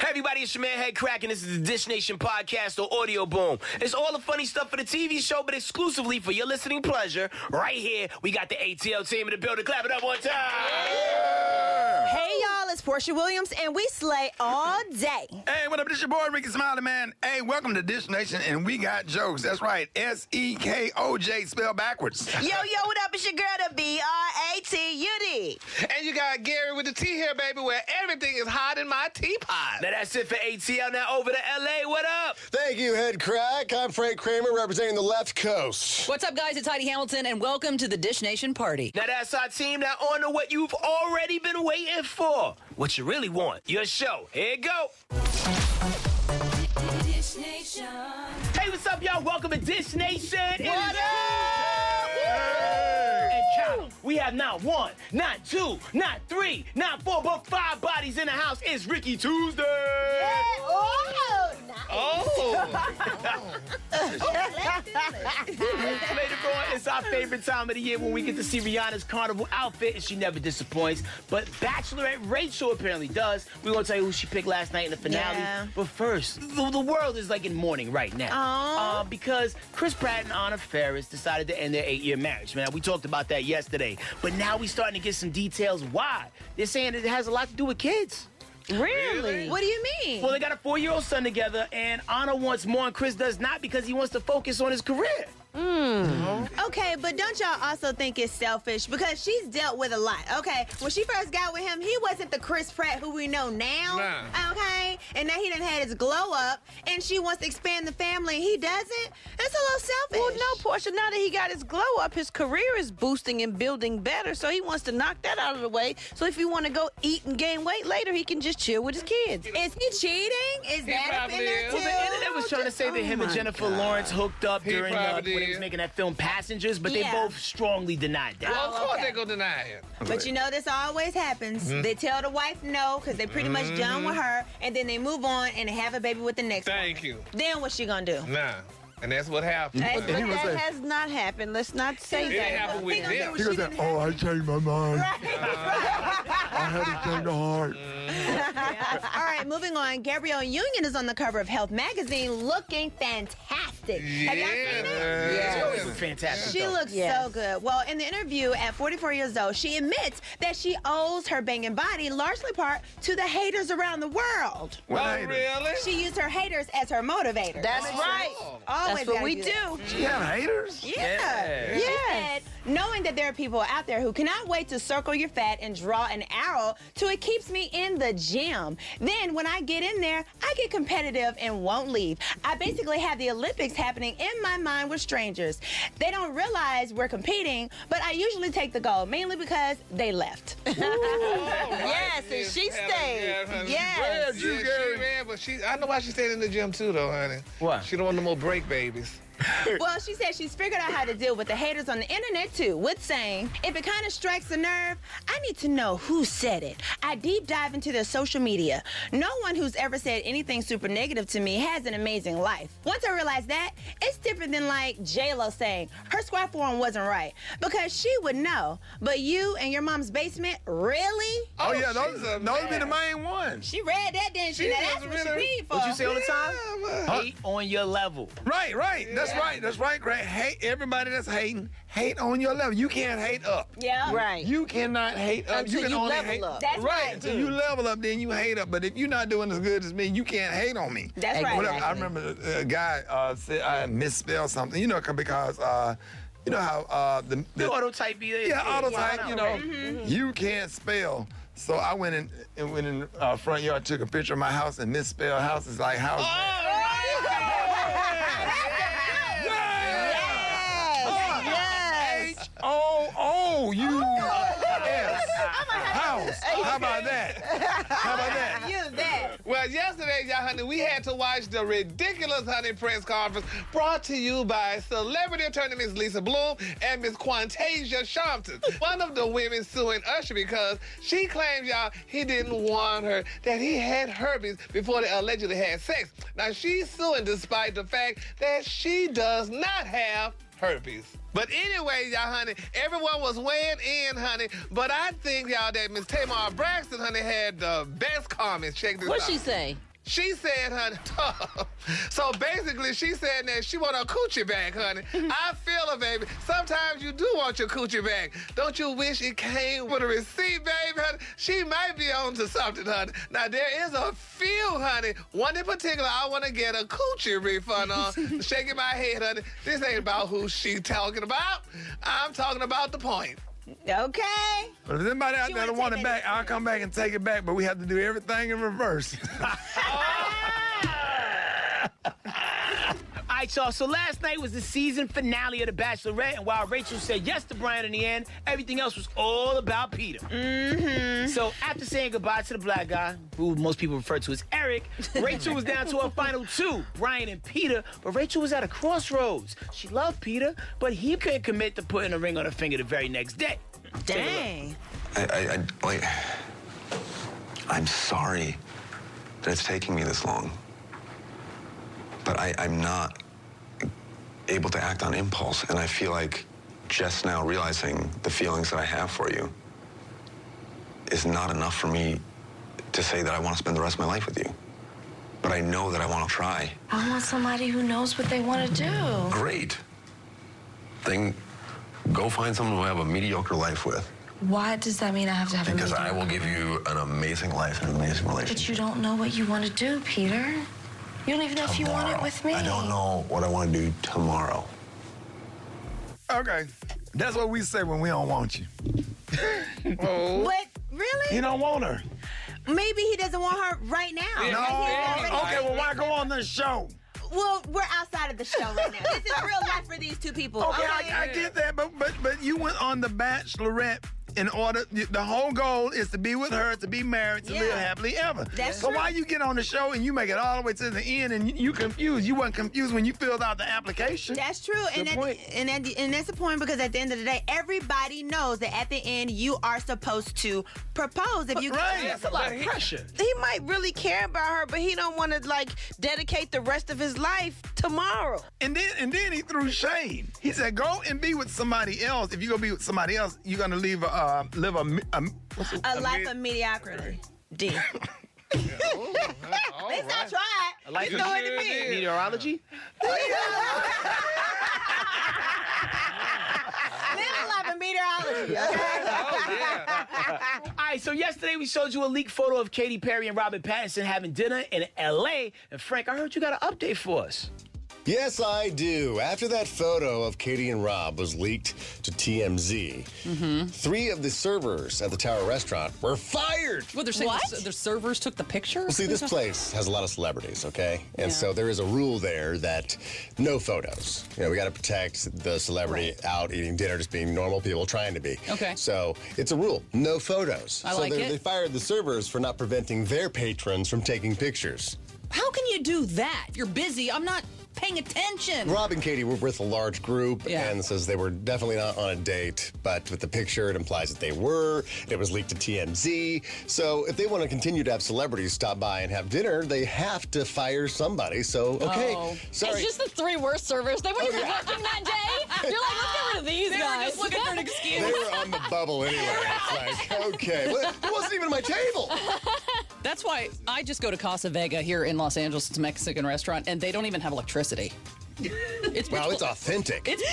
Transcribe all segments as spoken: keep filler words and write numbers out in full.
Hey everybody, it's your man Head Crack, and this is the Dish Nation podcast or Audio Boom. It's all the funny stuff for the T V show, but exclusively for your listening pleasure. Right here, we got the A T L team in the building. Clap it up one time. Yeah. Hey y'all, it's Portia Williams, and we slay all day. Hey, what up? This your boy Ricky Smiley, man. Hey, welcome to Dish Nation, and we got jokes. That's right, S E K O J, spelled backwards. Yo, yo, what up? It's your girl, the B R A T U D. And you got Gary with the T here, baby, where everything is hot in my teapot. Now that's it for A T L. Now over to L A. What up? Thank you, Head Crack. I'm Frank Kramer, representing the left coast. What's up, guys? It's Heidi Hamilton, and welcome to the Dish Nation party. Now that's our team. Now on to what you've already been waiting for. What you really want. Your show. Here you go. Dish Nation. Hey, what's up, y'all? Welcome to Dish Nation. What up? And count. We have not one, not two, not three, not four, but five bodies in the house. It's Ricky Tuesday. Oh, nice. Oh. Later on, it's our favorite time of the year when we get to see Rihanna's carnival outfit, and she never disappoints. But Bachelorette Rachel apparently does. We're going to tell you who she picked last night in the finale. Yeah. But first, the, the world is like in mourning right now. Uh, because Chris Pratt and Anna Faris decided to end their eight-year marriage. Man, we talked about that yesterday. But now we're starting to get some details why. They're saying it has a lot to do with kids. Really? What do you mean? Well, they got a four-year-old son together, and Anna wants more, and Chris does not because he wants to focus on his career. Mm. Okay, but don't y'all also think it's selfish? Because she's dealt with a lot. Okay, when she first got with him, he wasn't the Chris Pratt who we know now. Nah. Okay, and now he done had his glow up, and she wants to expand the family, and he doesn't. That's a little selfish. Well, no, Portia, now that he got his glow up, his career is boosting and building better, so he wants to knock that out of the way. So if he want to go eat and gain weight later, he can just chill with his kids. Is he cheating? Is He that up in probably there is. too? Well, the internet was trying to say that him and Jennifer Lawrence hooked up He during uh, probably when he was is. making that film Passengers, but they Yeah. both strongly denied that. Well, of course okay. they're going to deny it. But you know this always happens. They tell the wife no because they pretty much done with her, and then they move on and they have a baby with the next one. Thank you. Then what's she gonna do? Nah. And that's what happened. But He gonna that say- has not happened. Let's not say It that. didn't happen with He gonna do them. what He she gonna say, didn't oh, I changed my mind. Right. I had to change the heart. All right, moving on. Gabrielle Union is on the cover of Health magazine looking fantastic. Have y'all seen it? She always Yeah. looked fantastic. She though. looks Yes. so good. Well, in the interview at forty-four years old, she admits that she owes her banging body largely part to the haters around the world. What Oh, haters? really? She used her haters as her motivator. That's right. Always That's what gotta we do do. that. She have haters? Yeah. Yeah. She Yes. said, knowing that there are people out there who cannot wait to circle your fat and draw an arrow till it keeps me in the gym. Then when I get in there, I get competitive and won't leave. I basically have the Olympics happening in my mind with strangers. They don't realize we're competing, but I usually take the gold, mainly because they left. Yes, and she stayed. Yes. Yes. Yeah, she ran, but she, I know why she stayed in the gym too, though, honey. What? She don't want no more break babies. Well, she said she's figured out how to deal with the haters on the internet too, with saying, if it kind of strikes a nerve, I need to know who said it. I deep dive into their social media. No one who's ever said anything super negative to me has an amazing life. Once I realized that, it's different than like J-Lo saying her squat form wasn't right, because she would know. But you and your mom's basement, really? Oh, yeah, she's those, a those be the mess. main ones. She read that, didn't she? She Now, that's was what really- she paid for. What you say all the time? Yeah, man. Hate on your level. Right, right. That's right. That's right, Greg. Hate everybody that's hating. Hate on your level. You can't hate up. Yeah. Right. You cannot hate up. Until can you only level hate up. That's right. Until you level up, then you hate up. But if you're not doing as good as me, you can't hate on me. That's right. Whatever. I remember a guy uh, said I misspelled something. You know, because uh, you know how uh, the, The the auto type be there. yeah, auto type. I You know. know, you can't spell. So I went in and went in uh, front yard, took a picture of my house and misspelled house is like house. Yes. H O O U S. House. How about that? How about that? You that. Well, yesterday, y'all, honey, we had to watch the ridiculous honey press conference brought to you by celebrity attorney Miss Lisa Bloom and Miss Quantasia Shompton. One of the women suing Usher because she claims, y'all, he didn't warn her that he had herpes before they allegedly had sex. Now, she's suing despite the fact that she does not have herpes. But anyway, y'all, honey, everyone was weighing in, honey. But I think, y'all, that Miss Tamar Braxton, honey, had the best comments. Check this What'd out. she say? she said, honey, so basically she said that she want her coochie back, honey. I feel her, baby. Sometimes you do want your coochie back. Don't you wish it came with a receipt, baby, honey? She might be on to something, honey. Now, there is a few, honey. One in particular I want to get a coochie refund on. Shaking my head, honey. This ain't about who she talking about. I'm talking about the point. Okay. But if there's anybody out She there that wanna want take it that back, I'll come back and take it back, but we have to do everything in reverse. All right, y'all. So last night was the season finale of The Bachelorette, and while Rachel said yes to Brian in the end, everything else was all about Peter. Mm-hmm. So after saying goodbye to the black guy, who most people refer to as Eric, Rachel was down to her final two, Brian and Peter. But Rachel was at a crossroads. She loved Peter, but he couldn't commit to putting a ring on her finger the very next day. Dang. I, I, I like. I'm sorry that it's taking me this long, but I, I'm not able to act on impulse, and I feel like just now realizing the feelings that I have for you is not enough for me to say that I want to spend the rest of my life with you. But I know that I want to try. I want somebody who knows what they want to do. Great. Then go find someone who I have a mediocre life with. Why does that mean I have to have Because a I will give you an amazing life and an amazing relationship. But you don't know what you want to do, Peter. You don't even know if you want it with me. I don't know what I want to do tomorrow. Okay. That's what we say when we don't want you. Oh. But really? He don't want her. Maybe he doesn't want her right now. No. Like, he's Okay, well, why go on this show? Well, we're outside of the show right now. This is real life for these two people. Okay, I, I get that, but but but you went on The Bachelorette in order. The whole goal is to be with her, to be married, to Yeah. live happily ever. That's so true. why you get on the show and you make it all the way to the end and you, you confused? You weren't confused when you filled out the application. That's true, and Good that, point. and that, and that's the point because at the end of the day, everybody knows that at the end you are supposed to propose if you. Right. That's a lot of pressure. He might really care about her, but he don't want to like dedicate the rest of his life tomorrow. And then and then he threw shade. He said, "Go and be with somebody else. If you go be with somebody else, you're gonna leave a uh, live a, a, what's it, A life mid- of mediocrity. D. All At least I right. tried. I like You know what it means. meteorology. Live a life of meteorology, okay? Oh, yeah. All right, so yesterday we showed you a leaked photo of Katy Perry and Robert Pattinson having dinner in L A. And Frank, I heard you got an update for us. Yes, I do. After that photo of Katie and Rob was leaked to T M Z, Mm-hmm. three of the servers at the Tower restaurant were fired. What, they're saying What? The, the servers took the picture? Well, see, this place has a lot of celebrities, okay? And Yeah. so there is a rule there that no photos. You know, we got to protect the celebrity out eating dinner, just being normal people trying to be. Okay. So it's a rule, no photos. I so like they, it. they fired the servers for not preventing their patrons from taking pictures. How can you do that? If you're busy, I'm not paying attention. Rob and Katie were with a large group Yeah. and says they were definitely not on a date, but with the picture, it implies that they were. It was leaked to T M Z. So if they want to continue to have celebrities stop by and have dinner, they have to fire somebody. So, okay, Oh. sorry. It's just the three worst servers. They weren't Oh, even yeah. working that day. You're like, let's get rid of these They were guys. just looking for an They excuse. were on the bubble anyway. It's like, okay. Well, it wasn't even my table. That's why I just go to Casa Vega here in Los Angeles. It's a Mexican restaurant, and they don't even have electricity. It's Wow, pitch it's authentic. It's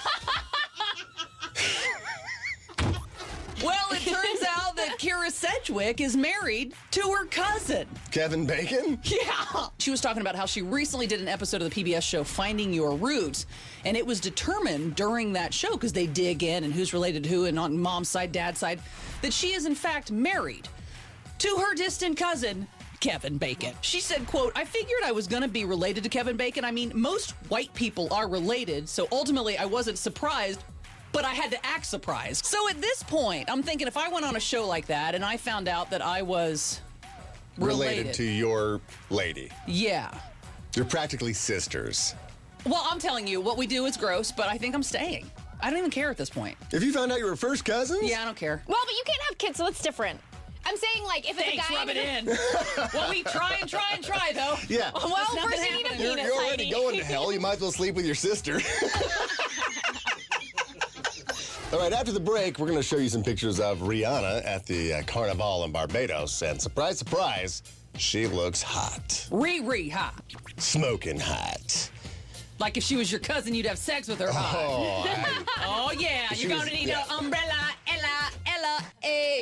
Well, it turns out that Kira Sedgwick is married to her cousin. Kevin Bacon? Yeah. She was talking about how she recently did an episode of the P B S show Finding Your Roots, and it was determined during that show, because they dig in and who's related to who and on mom's side, dad's side, that she is in fact married to her distant cousin, Kevin Bacon. She said, quote, I figured I was going to be related to Kevin Bacon. I mean, most white people are related, so ultimately I wasn't surprised, but I had to act surprised. So at this point, I'm thinking if I went on a show like that and I found out that I was related, Related to your lady. yeah. You're practically sisters. Well, I'm telling you, what we do is gross, but I think I'm staying. I don't even care at this point. If you found out you were first cousins? Yeah, I don't care. Well, but you can't have kids, so it's different. I'm saying, like, if it's Thanks, a guy... rub it in. Well, we try and try and try, though. Yeah. Well, There's nothing first you need a happening. You're, penis, you're already Heidi. going to hell. You might as well sleep with your sister. All right, after the break, we're going to show you some pictures of Rihanna at the uh, Carnival in Barbados. And surprise, surprise, she looks hot. Re-re hot. Smoking hot. Like if she was your cousin, you'd have sex with her hot. Oh, I, Oh, yeah. She You're was- going to need yeah. an umbrella, Ella, Ella, eh.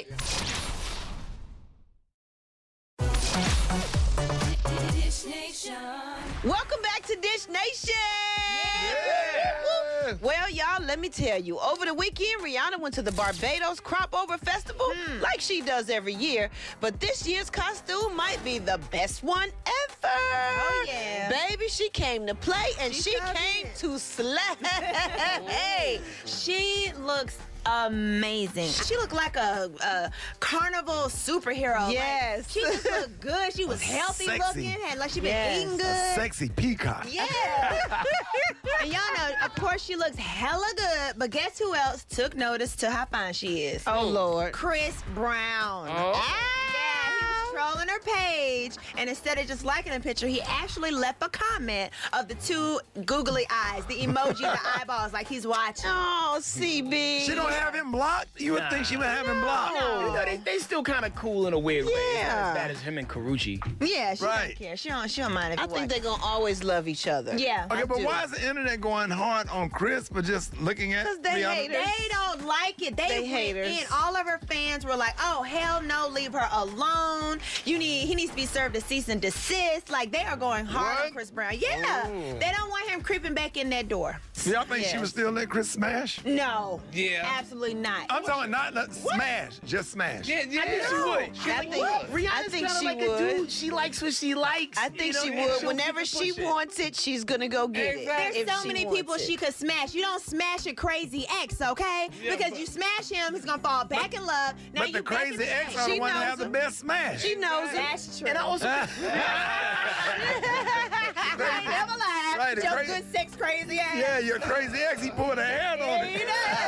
Welcome back to Dish Nation. Woo, woo. Well, y'all, let me tell you. Over the weekend, Rihanna went to the Barbados Crop Over Festival like she does every year. But this year's costume might be the best one ever. Oh, yeah. Baby, she came to play and She she, sure came did. to slay. Hey. She looks amazing. She looked like a, a carnival superhero. Yes. Like, she just looked good. She was healthy Sexy. looking, had like she been Yes. eating A good. sexy peacock. Yeah. And y'all know, of course, she looks hella good, but guess who else took notice to how fine she is? Oh, Lord. Chris Brown. Oh. Yeah, he was trolling her page, and instead of just liking a picture, he actually left a comment of the two googly eyes, the emoji, the eyeballs, like he's watching. Oh, C B. She don't have him blocked? You would Nah. think she would have him blocked. You know, they, they still kind of cool in a weird way. It's not Yeah. as bad as him and Karuchi. Yeah, she Right. don't care. She don't. She don't mind if I you think watch. they're going to always love each other. Yeah. Okay, but do. why is the internet going hard on Chris for just looking at 'Cause they Rihanna? hate her. They don't like it. They, They went haters. in. All of her fans were like, "Oh hell no, leave her alone. You need. He needs to be served a cease and desist." Like they are going hard What? on Chris Brown. Yeah, they don't want him creeping back in that door. Y'all think she Yes. was still let Chris smash? No. Yeah. Absolutely not. I'm talking not, not smash, just smash. Yeah, yeah. I think she would. She I like, think- what? Rihanna's I think kinda she like would. a dude. She likes what she likes. I think you know, she and would. she'll Whenever keep it she pushing. wants it, she's gonna go get Exactly. it. There's if so she many wants people it. she could smash. You don't smash a crazy ex, okay? Yeah, because but- you smash him, he's gonna fall back in love. Now But you the back in crazy ex the are the She one that knows have the him. best smash. She knows it. That's true. And I also, I ain't never lied. Right, the Your crazy- good sex crazy ass. Yeah, your crazy ex, he pulled a hand on You it.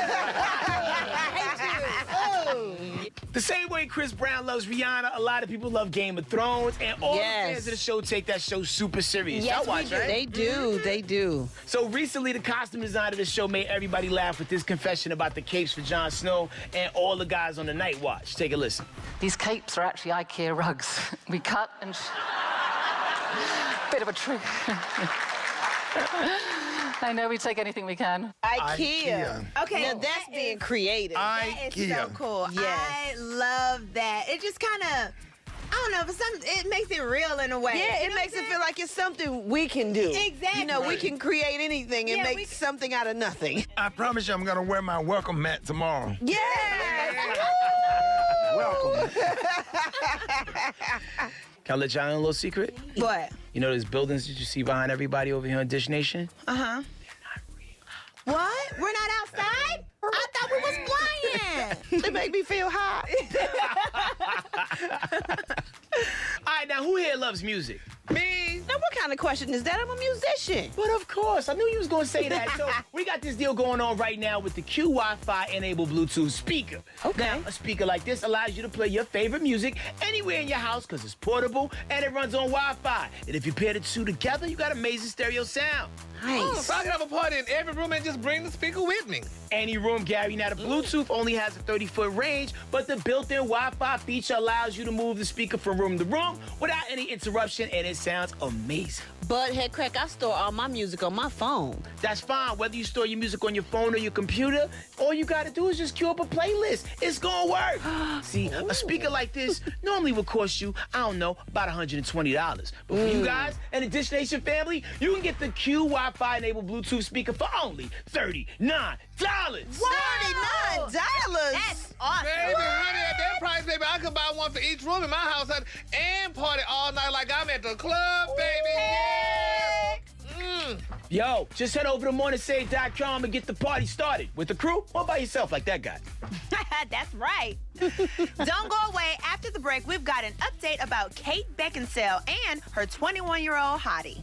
know? the same way Chris Brown loves Rihanna, a lot of people love Game of Thrones, and all Yes. the fans of the show take that show super serious. Yes, Y'all we watch, do. right? They do. They do. So recently, the costume designer of the show made everybody laugh with this confession about the capes for Jon Snow and all the guys on the Night Watch. Take a listen. These capes are actually IKEA rugs. We cut and... Sh- Bit of a trick. I know we take anything we can. IKEA. Okay, Now that's that being is- creative. That is so IKEA. cool. Yes. I love that. It just kind of, I don't know, for some, it makes it real in a way. Yeah, You it know makes what it I'm feel like it's something we can do. Exactly. You know, we can create anything and Yeah, make we- something out of nothing. I promise you I'm going to wear my welcome mat tomorrow. Yes! Welcome. Can I let y'all in a little secret? saying? What? You know those buildings that you see behind everybody over here on Dish Nation? Uh-huh. What? We're not outside? I thought we was flying. They make me feel hot. All right, now who here loves music? Me. Now, what kind of question is that? I'm a musician. But of course, I knew you was gonna say that. So we got this deal going on right now with the Q Wi-Fi enabled Bluetooth speaker. Okay. Now, a speaker like this allows you to play your favorite music anywhere in your house because it's portable and it runs on Wi-Fi. And if you pair the two together, you got amazing stereo sound. Oh, so I can have a party in every room and just bring the speaker with me. Any room, Gary. Now, the Bluetooth only has a thirty-foot range, but the built-in Wi-Fi feature allows you to move the speaker from room to room without any interruption, and it sounds amazing. But, head crack, I store all my music on my phone. That's fine. Whether you store your music on your phone or your computer, all you gotta do is just queue up a playlist. It's gonna work. See, a speaker like this normally would cost you, I don't know, about one hundred twenty dollars. But for you guys and the Dish Nation family, you can get the Q Wi-Fi enabled Bluetooth speaker for only thirty-nine dollars. thirty-nine dollars. That's awesome. Baby, honey, at that price, baby, I could buy one for each room in my house honey, and party all night like I'm at the club, baby. Yeah. Mm. Yo, just head over to morning save dot com and get the party started. With the crew or by yourself like that guy. That's right. Don't go away. After the break, we've got an update about Kate Beckinsale and her twenty-one-year-old hottie.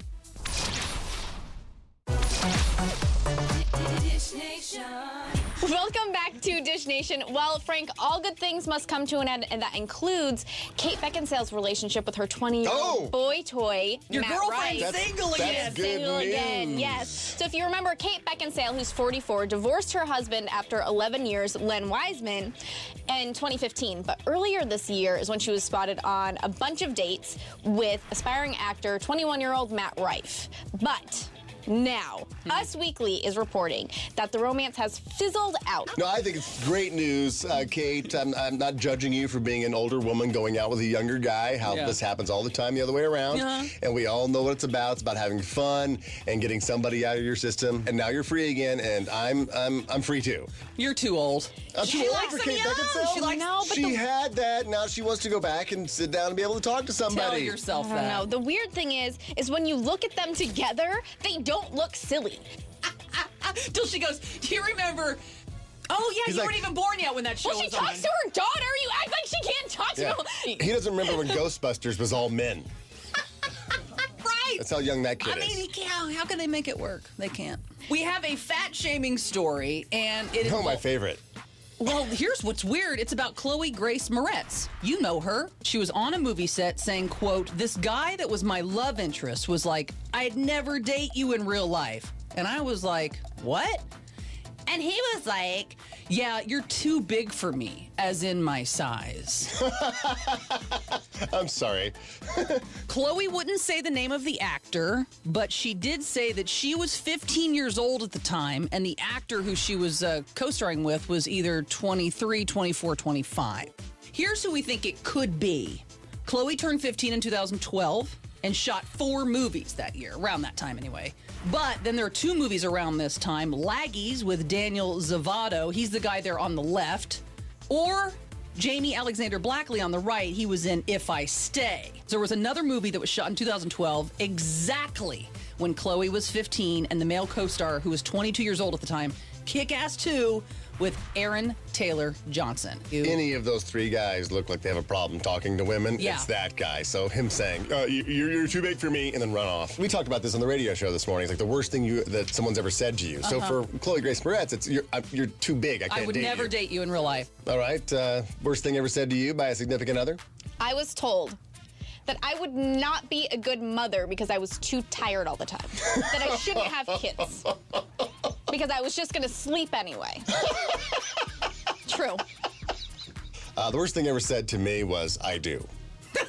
Welcome back to Dish Nation. Well, Frank, all good things must come to an end, and that includes Kate Beckinsale's relationship with her twenty-year-old Oh! boy toy, Your Matt girlfriend's Rife. single That's again. good Single news. again, yes. So if you remember, Kate Beckinsale, who's forty-four, divorced her husband after eleven years, Len Wiseman, in twenty fifteen. But earlier this year is when she was spotted on a bunch of dates with aspiring actor, twenty-one-year-old Matt Rife. But now, Us Weekly is reporting that the romance has fizzled out. No, I think it's great news, uh, Kate. I'm, I'm not judging you for being an older woman going out with a younger guy. How Yeah. this happens all the time the other way around. Uh-huh. And we all know what it's about. It's about having fun and getting somebody out of your system. And now you're free again, and I'm I'm I'm free too. You're too old. I'm too She old likes for them Kate young. Beckinsale. She likes- No, but She the- had that. Now she wants to go back and sit down and be able to talk to somebody. Tell yourself I don't that. know. The weird thing is, is when you look at them together, they don't look silly. Till she goes, do you remember? Oh, yeah, He's you like- weren't even born yet when that show Well, she was talks on. to her daughter. You act like she can't talk to Yeah. you. He doesn't remember when Ghostbusters was all men. Right. That's how young that kid I mean, is. he can't. How can they make it work? They can't. We have a fat shaming story, and it Oh, my involves- favorite. Well, here's what's weird. It's about Chloe Grace Moretz. You know her. She was on a movie set saying, quote, this guy that was my love interest was like, I'd never date you in real life. And I was like, what? And he was like, yeah, you're too big for me, as in my size. I'm sorry. Chloe wouldn't say the name of the actor, but she did say that she was fifteen years old at the time, and the actor who she was uh, co-starring with was either twenty-three, twenty-four, twenty-five. Here's who we think it could be. Chloe turned fifteen in two thousand twelve and shot four movies that year, around that time anyway. But then there are two movies around this time, Laggies with Daniel Zavato, he's the guy there on the left, or Jamie Alexander Blackley on the right, he was in If I Stay. There was another movie that was shot in two thousand twelve, exactly when Chloe was fifteen, and the male co-star, who was twenty-two years old at the time, Kick-Ass two, with Aaron Taylor Johnson. who- Any of those three guys look like they have a problem talking to women. Yeah. It's that guy. So him saying, uh, you, you're, you're too big for me, and then run off. We talked about this on the radio show this morning. It's like the worst thing you that someone's ever said to you. So Uh-huh. for Chloe Grace Moretz, it's you're, uh, you're too big. I can't I would date never you. date you in real life. All right. Uh, worst thing ever said to you by a significant other? I was told that I would not be a good mother because I was too tired all the time. That I shouldn't have kids. Because I was just going to sleep anyway. True. Uh, the worst thing ever said to me was, I do. Damn,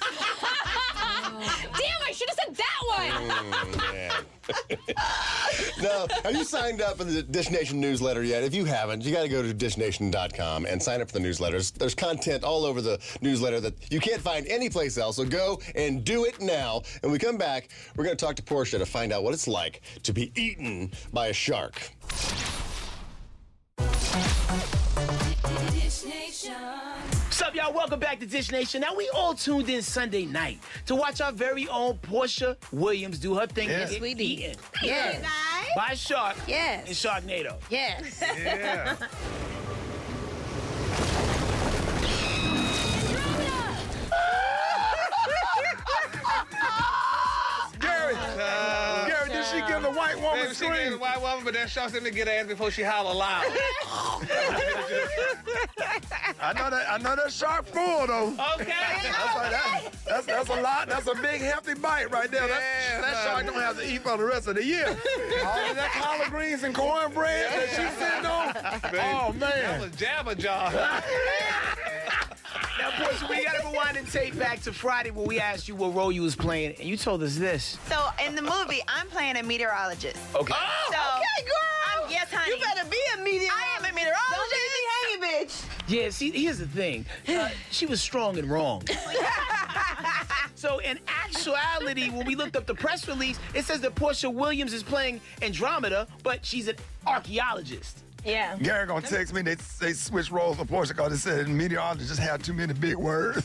I should have said that one. Mm, man. No, have you signed up for the Dish Nation newsletter yet? If you haven't, you got to go to dish nation dot com and sign up for the newsletters. There's content all over the newsletter that you can't find anyplace else, so go and do it now. And when we come back, we're going to talk to Portia to find out what it's like to be eaten by a shark. What's up, y'all? Welcome back to Dish Nation. Now, we all tuned in Sunday night to watch our very own Portia Williams do her thing. Yes, and get we did. eaten Yes. by a shark Yes. in Sharknado. Yes. Yeah. Gary, Gary, did she give the white woman Maybe she gave scream? the white woman, but that shark said to get her ass before she holler loud. I know that. I know that shark full though. Okay. That's, like that, that's that's a lot. That's a big hefty bite right there. That, Yeah, that man. shark don't have to eat for the rest of the year. All of that collard greens and cornbread that she's sitting on. Oh That man. was Jabba Jaw. Now, Portia, we gotta rewind and take back to Friday when we asked you what role you was playing, and you told us this. So in the movie, I'm playing a meteorologist. Okay. So, Okay, girl. I'm, yes, honey. You better be a meteorologist. I am a meteorologist. Don't leave me hanging, bitch. Yeah, see, here's the thing. Uh, she was strong and wrong. So in actuality, when we looked up the press release, it says that Portia Williams is playing Andromeda, but she's an archaeologist. Yeah. Gary gonna text me. They they switched roles for Portia because they said meteorologists just had too many big words.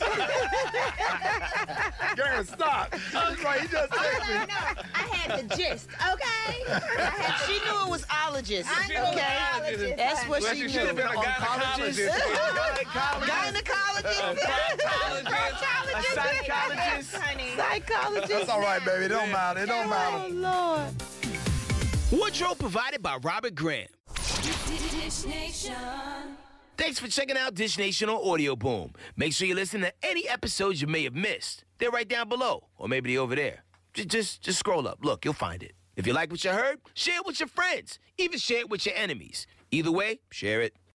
Gary, stop. He's like, he just texted me. No, I had the gist, okay? I had, She knew it was ologist. I She knew was it was ologist. ologist, That's what Well, she she knew. should have been a gynecologist. Gynecologist. A psychologist. honey. Psychologist. That's all right, baby. It don't matter. It don't Oh, matter. Lord. Wardrobe provided by Robert Graham. Dish Nation. Thanks for checking out Dish Nation on Audio Boom. Make sure you listen to any episodes you may have missed. They're right down below, or maybe they're over there. Just, just, just scroll up. Look, you'll find it. If you like what you heard, share it with your friends. Even share it with your enemies. Either way, share it.